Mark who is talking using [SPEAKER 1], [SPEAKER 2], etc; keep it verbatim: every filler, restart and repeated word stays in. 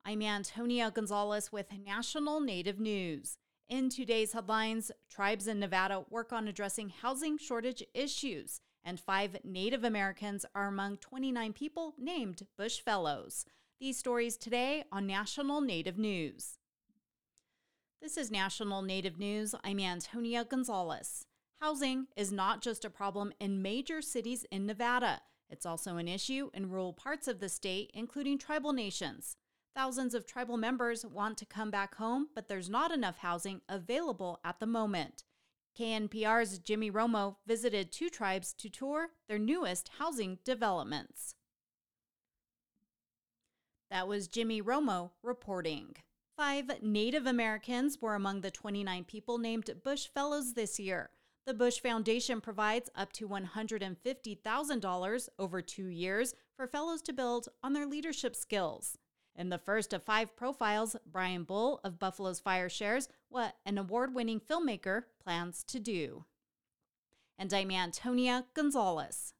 [SPEAKER 1] I'm Antonia Gonzalez with National Native News. In today's headlines, tribes in Nevada work on addressing housing shortage issues, and five Native Americans are among twenty-nine people named Bush Fellows. These stories today on National Native News. This is National Native News. I'm Antonia Gonzalez. Housing is not just a problem in major cities in Nevada. It's also an issue in rural parts of the state, including tribal nations. Thousands of tribal members want to come back home, but there's not enough housing available at the moment. K N P R's Jimmy Romo visited two tribes to tour their newest housing developments. That was Jimmy Romo reporting. Five Native Americans were among the twenty-nine people named Bush Fellows this year. The Bush Foundation provides up to one hundred fifty thousand dollars over two years for fellows to build on their leadership skills. In the first of five profiles, Brian Bull of Buffalo's Fire shares what an award-winning filmmaker plans to do. And I'm Antonia Gonzalez.